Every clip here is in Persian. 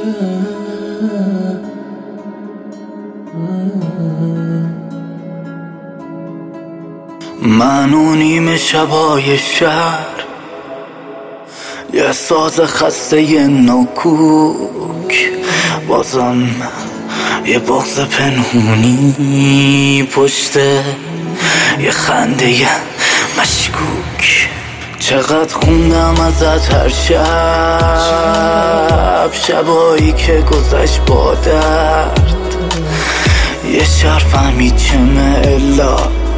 من و نیمه شبای شهر، یه ساز خسته ی نوکوک، بازم یه بغض پنهونی پشته یه خنده ی مشکوک. چقدر خوندم ازت هر شب، شبایی که گذشت با درد، یه شهر فهمید چمه الا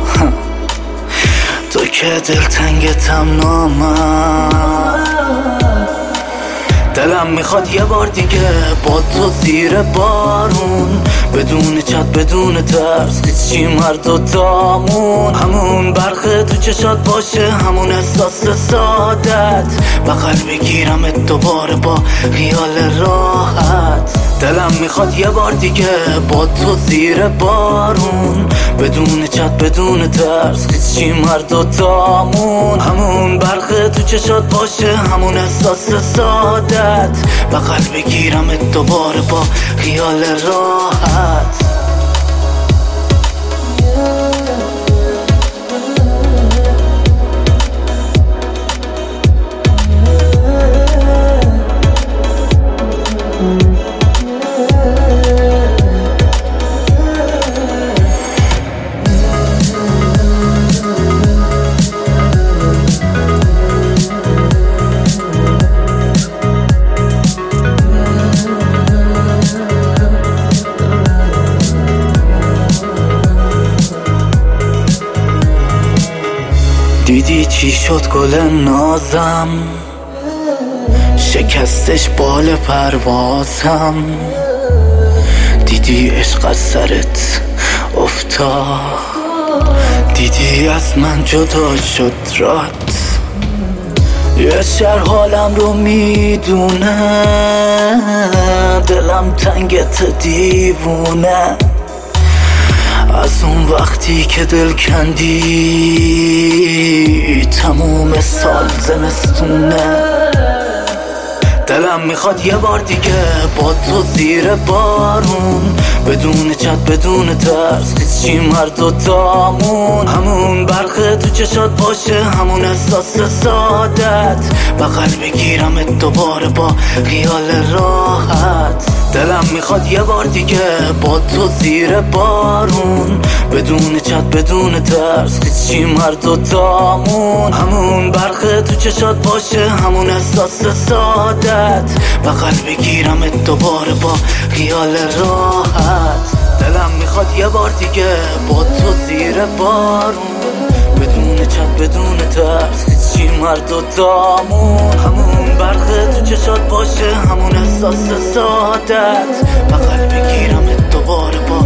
تو که دلتنگتم نامد. دلم میخواد یه بار دیگه با تو زیر بارون، بدون چت بدون ترس، هیچی مرد و دامون، همون برخه تو چشات باشه، همون احساس سادت، بغل بگیرمت دوباره با خیال راحت. دلم میخواد یه بار دیگه با تو زیر بارون، بدون چت بدون ترس، هیچی مرد و دامون، همون برخه تو چشات باشه، همون احساس سادت، بغل بگیرمت دوباره با خیال راحت. دیدی چی شد گل نازم، شکستش بال پروازم، دیدی عشق از سرت افتاد، دیدی از من جدا شد رات. یه شهر حالم رو میدونه، دلم تنگت دیوونه، از اون وقتی که دل کندی تموم سال زمستونه. دلم میخواد یه بار دیگه با تو زیر بارون، بدون چت بدون ترس، هیچی مرد و دامون، همون برخه تو چشات باشه، همون احساس سادت، بغل بگیرمت دوباره با خیال راحت. دلم میخواد یه بار دیگه با تو زیر بارون، بدون چت بدون ترس، هیچی مرد و دامون، همون برخه تو چشات باشه، همون احساس سادت، بغل بگیرمت دوباره با خیال راحت. دلم میخواد یه بار دیگه با تو زیر بارون، بدون چت بدون ترس، هیچی مرد و دامون، همون برخه تو چشات باشه، همون احساس سادت، بغل بگیرمت دوباره با